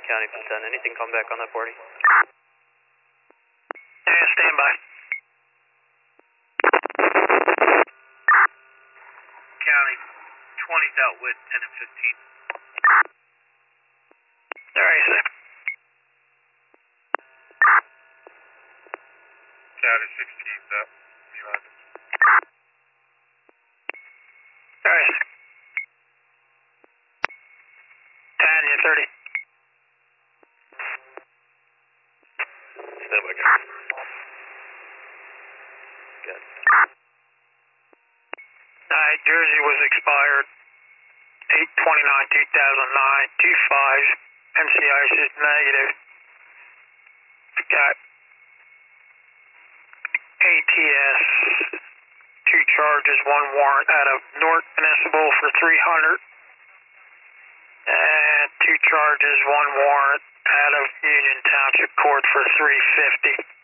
County for 10. Anything come back on that 40? Yeah, stand by. County, 20's out with 10 and 15. Alright, sir. County, 16's out. Alright, sir. Tanya, 30. Stand by, guys. Good. Alright, Jersey was expired 8/29/2009, 2/5. MCIs is negative. Got ATS, 2 charges, 1 warrant out of North Municipal for 300. And 2 charges, 1 warrant out of Union Township Court for 350.